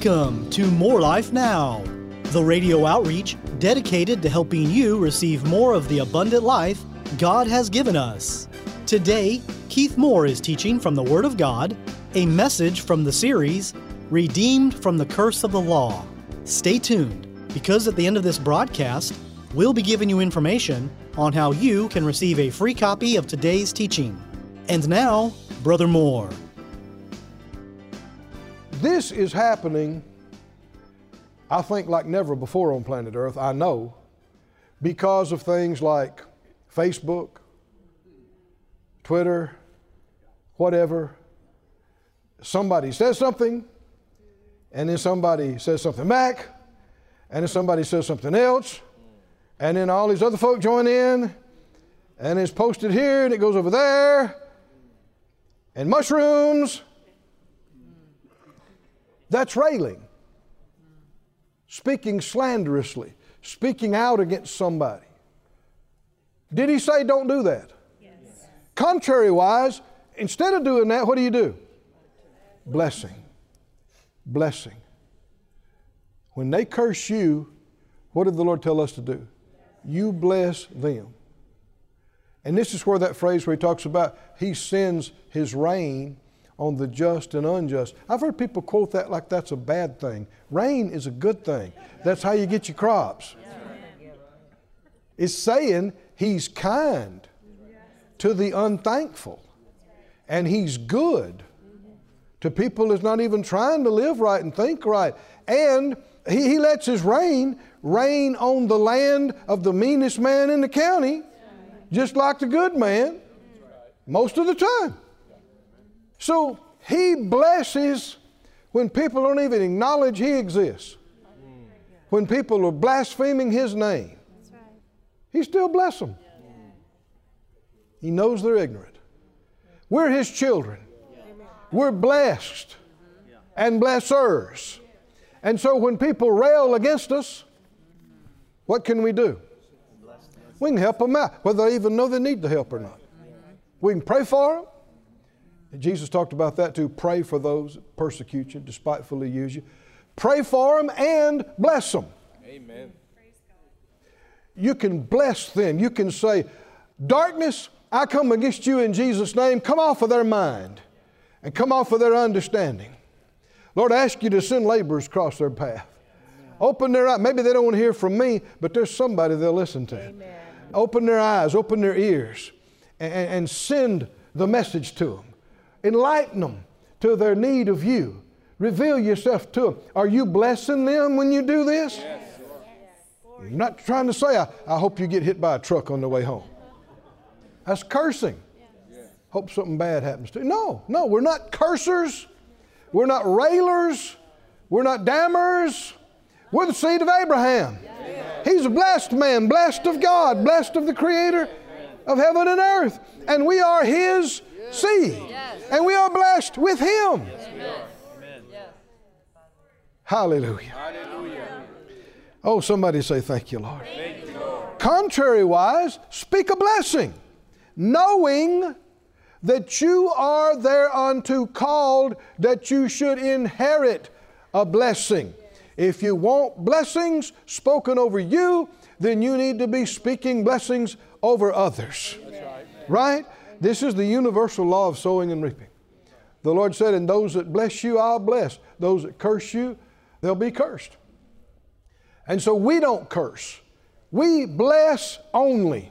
Welcome to More Life Now, the radio outreach dedicated to helping you receive more of the abundant life God has given us. Today, Keith Moore is teaching from the Word of God, a message from the series, Redeemed from the Curse of the Law. Stay tuned, because at the end of this broadcast, we'll be giving you information on how you can receive a free copy of today's teaching. And now, Brother Moore. This is happening, I think, like never before on planet Earth, I know, because of things like Facebook, Twitter, whatever. Somebody says something, and then somebody says something back, and then somebody says something else, and then all these other folk join in, and it's posted here, and it goes over there, and mushrooms. That's railing, speaking slanderously, speaking out against somebody. Did he say don't do that? Yes. Contrary-wise, instead of doing that, what do? Blessing. Blessing. When they curse you, what did the Lord tell us to do? You bless them. And this is where that phrase where he talks about he sends his rain on the just and unjust. I've heard people quote that like that's a bad thing. Rain is a good thing. That's how you get your crops. It's saying he's kind to the unthankful. And he's good to people that's not even trying to live right and think right. And he lets his rain on the land of the meanest man in the county, just like the good man, most of the time. So he blesses when people don't even acknowledge he exists. When people are blaspheming his name, he still blesses them. He knows they're ignorant. We're his children. We're blessed and blessers. And so when people rail against us, what can we do? We can help them out, whether they even know they need the help or not. We can pray for them. Jesus talked about that too. Pray for those that persecute you, despitefully use you. Pray for them and bless them. Amen. You can bless them. You can say, darkness, I come against you in Jesus' name. Come off of their mind and come off of their understanding. Lord, I ask you to send laborers across their path. Open their eyes. Maybe they don't want to hear from me, but there's somebody they'll listen to. Amen. Open their eyes, open their ears, and send the message to them. Enlighten them to their need of you. Reveal yourself to them. Are you blessing them when you do this? Yes. You're not trying to say, I hope you get hit by a truck on the way home. That's cursing. Hope something bad happens to you. No, we're not cursers. We're not railers. We're not damners. We're the seed of Abraham. He's a blessed man, blessed of God, blessed of the Creator of heaven and earth. And we are his seed. And we are blessed with him. Amen. Hallelujah. Hallelujah. Oh, somebody say thank you, Lord. Thank you, Lord. Contrary-wise, speak a blessing, knowing that you are thereunto called, that you should inherit a blessing. If you want blessings spoken over you, then you need to be speaking blessings over others. Right? This is the universal law of sowing and reaping. The Lord said, and those that bless you, I'll bless. Those that curse you, they'll be cursed. And so we don't curse. We bless only.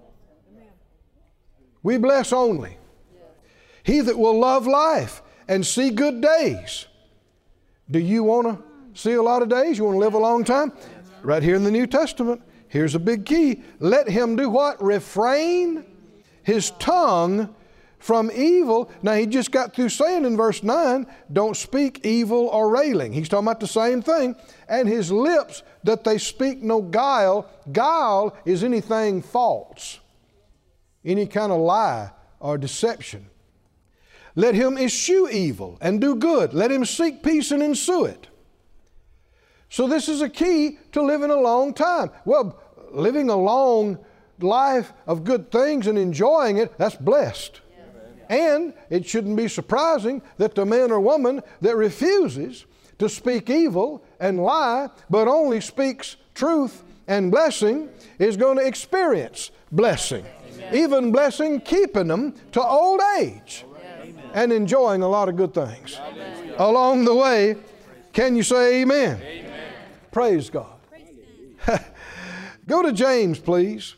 We bless only. He that will love life and see good days. Do you want to see a lot of days? You want to live a long time? Right here in the New Testament, here's a big key. Let him do what? Refrain his tongue from evil. Now, he just got through saying in verse 9, don't speak evil or railing. He's talking about the same thing. And his lips, that they speak no guile. Guile is anything false, any kind of lie or deception. Let him eschew evil and do good. Let him seek peace and ensue it. So this is a key to living a long time. Well, living a long life of good things and enjoying it, that's blessed. And it shouldn't be surprising that the man or woman that refuses to speak evil and lie, but only speaks truth and blessing, is going to experience blessing. Amen. Even blessing keeping them to old age. Amen. And enjoying a lot of good things. Amen. Along the way. Can you say amen? Amen. Praise God. Go to James, please.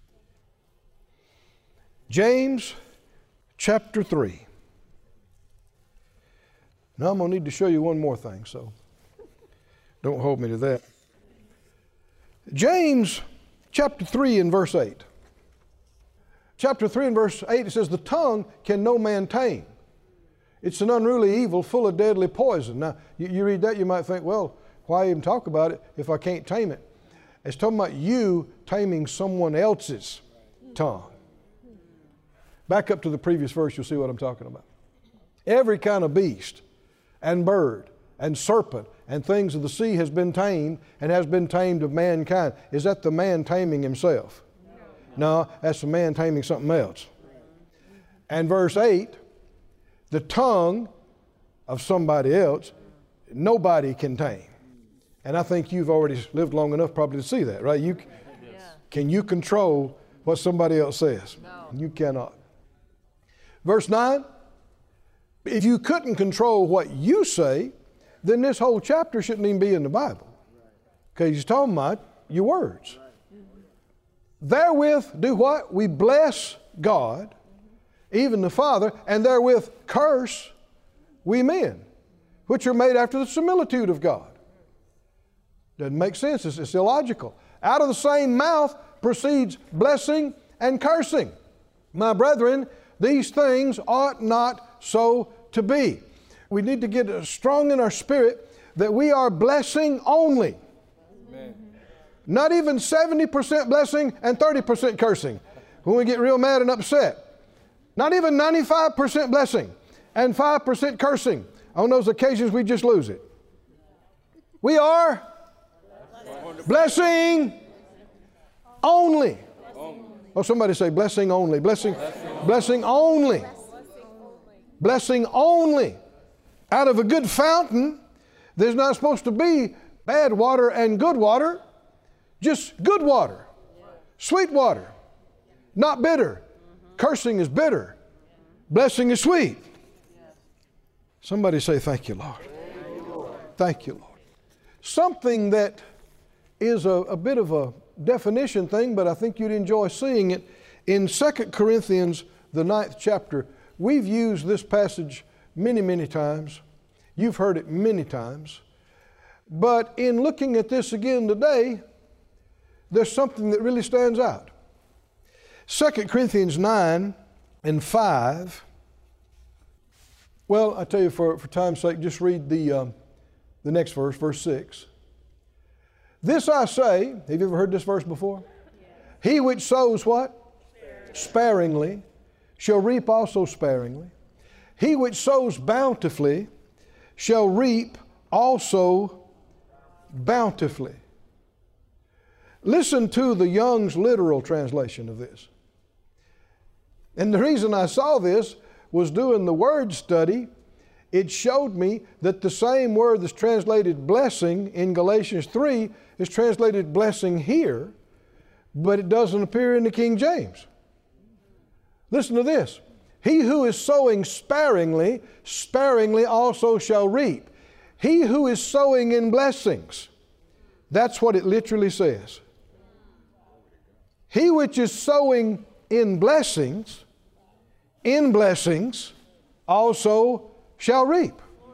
James chapter 3. Now I'm going to need to show you one more thing, so don't hold me to that. James chapter 3 and verse 8. Chapter 3 and verse 8, it says, the tongue can no man tame. It's an unruly evil full of deadly poison. Now, you read that, you might think, well, why even talk about it if I can't tame it? It's talking about you taming someone else's tongue. Back up to the previous verse, you'll see what I'm talking about. Every kind of beast and bird and serpent and things of the sea has been tamed and has been tamed of mankind. Is that the man taming himself? No, that's the man taming something else. And verse 8, the tongue of somebody else, nobody can tame. And I think you've already lived long enough probably to see that, right? Can you control what somebody else says? No. You cannot. Verse 9, if you couldn't control what you say, then this whole chapter shouldn't even be in the Bible. Because he's talking about your words. Therewith do what? We bless God, even the Father, and therewith curse we men, which are made after the similitude of God. Doesn't make sense. It's illogical. Out of the same mouth proceeds blessing and cursing. My brethren, these things ought not so to be. We need to get strong in our spirit that we are blessing only. Amen. Not even 70% blessing and 30% cursing when we get real mad and upset. Not even 95% blessing and 5% cursing. On those occasions we just lose it. We are blessing only. Oh, somebody say blessing only. Blessing only. Blessing only. Out of a good fountain, there's not supposed to be bad water and good water. Just good water. Sweet water. Not bitter. Cursing is bitter. Blessing is sweet. Somebody say, thank you, Lord. Thank you, Lord. Something that is a bit of a definition thing, but I think you'd enjoy seeing it. In 2 Corinthians, the 9th chapter, we've used this passage many, many times. You've heard it many times. But in looking at this again today, there's something that really stands out. 2 Corinthians 9 and 5. Well, I tell you, for time's sake, just read the next verse, verse 6. This I say, have you ever heard this verse before? Yeah. He which sows what? Sparingly shall reap also sparingly. He which sows bountifully shall reap also bountifully. Listen to the Young's literal translation of this. And the reason I saw this was doing the word study. It showed me that the same word that's translated blessing in Galatians 3 is translated blessing here, but it doesn't appear in the King James. Listen to this. He who is sowing sparingly, sparingly also shall reap. He who is sowing in blessings, that's what it literally says. He which is sowing in blessings also shall reap.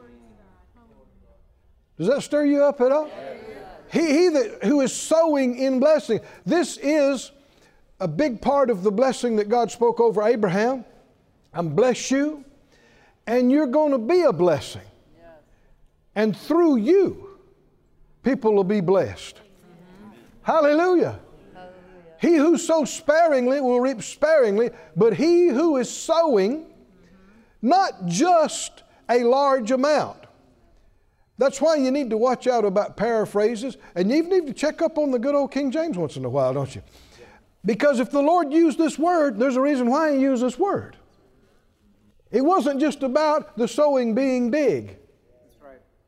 Does that stir you up at all? He who is sowing in blessing. This is a big part of the blessing that God spoke over Abraham. I'm bless you, and you're going to be a blessing. And through you, people will be blessed. Hallelujah. He who sows sparingly will reap sparingly, but he who is sowing not just a large amount. That's why you need to watch out about paraphrases, and you even need to check up on the good old King James once in a while, don't you? Because if the Lord used this word, there's a reason why He used this word. It wasn't just about the sowing being big.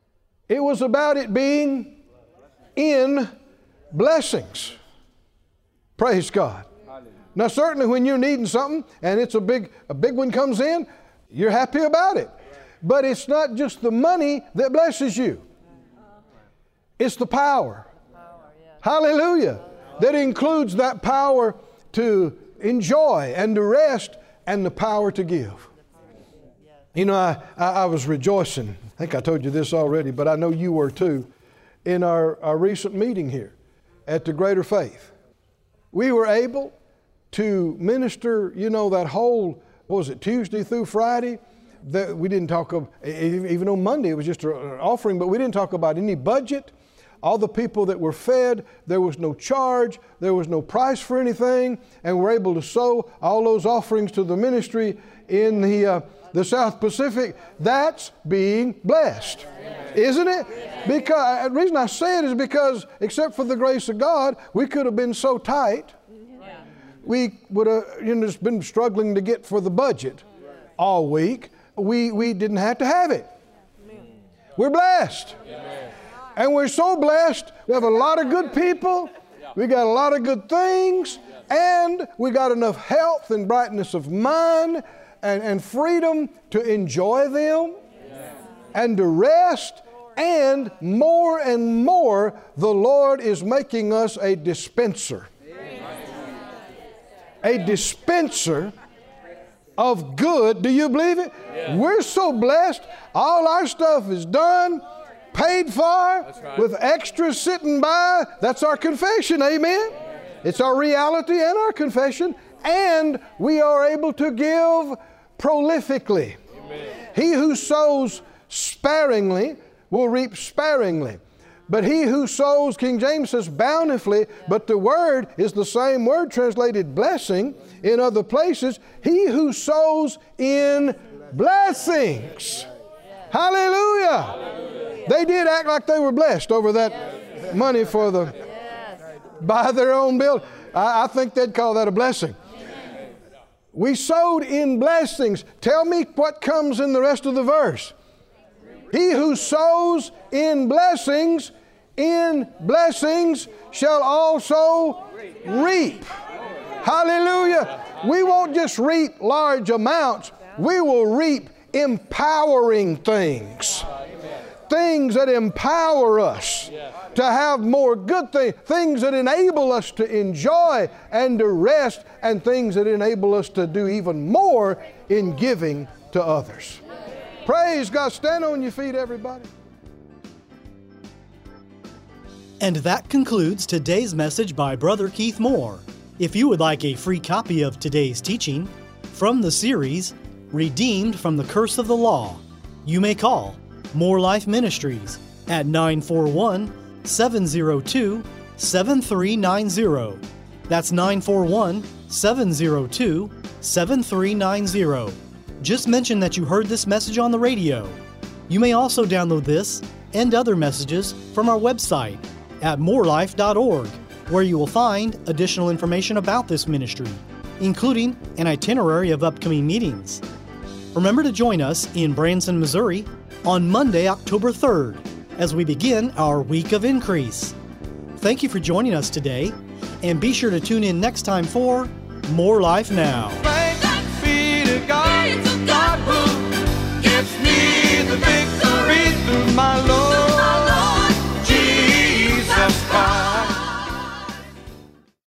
It was about it being in blessings. Praise God. Now certainly when you're needing something and it's a big one comes in, you're happy about it. But it's not just the money that blesses you. It's the power. Hallelujah. That includes that power to enjoy and to rest and the power to give. You know, I was rejoicing. I think I told you this already, but I know you were too. In our recent meeting here at the Greater Faith, we were able to minister, you know, that whole, what was it, Tuesday through Friday? That we didn't talk of, even on Monday, it was just an offering, but we didn't talk about any budget. All the people that were fed, there was no charge, there was no price for anything, and we're able to sow all those offerings to the ministry in the South Pacific. That's being blessed, isn't it? Because the reason I say it is because, except for the grace of God, we could have been so tight. We would have just been struggling to get for the budget all week. We didn't have to have it. We're blessed. And we're so blessed. We have a lot of good people. We got a lot of good things. And we got enough health and brightness of mind and freedom to enjoy them and to rest. And more, the Lord is making us a dispenser. A dispenser of good. Do you believe it? Yeah. We're so blessed. All our stuff is done, paid for, right, with extra sitting by. That's our confession. Amen. It's our reality and our confession. And we are able to give prolifically. Amen. He who sows sparingly will reap sparingly. But he who sows, King James says bountifully, but the word is the same word translated blessing in other places. He who sows in blessings. Hallelujah. They did act like they were blessed over that money for buy their own build. I think they'd call that a blessing. We sowed in blessings. Tell me what comes in the rest of the verse. He who sows in blessings shall also reap. Hallelujah. We won't just reap large amounts. We will reap empowering things. Things that empower us to have more good things. Things that enable us to enjoy and to rest, and things that enable us to do even more in giving to others. Praise God. Stand on your feet, everybody. And that concludes today's message by Brother Keith Moore. If you would like a free copy of today's teaching from the series, Redeemed from the Curse of the Law, you may call More Life Ministries at 941-702-7390. That's 941-702-7390. Just mention that you heard this message on the radio. You may also download this and other messages from our website at morelife.org, where you will find additional information about this ministry, including an itinerary of upcoming meetings. Remember to join us in Branson, Missouri on Monday, October 3rd, as we begin our Week of Increase. Thank you for joining us today, and be sure to tune in next time for More Life Now. Thanks be to God, God who gives me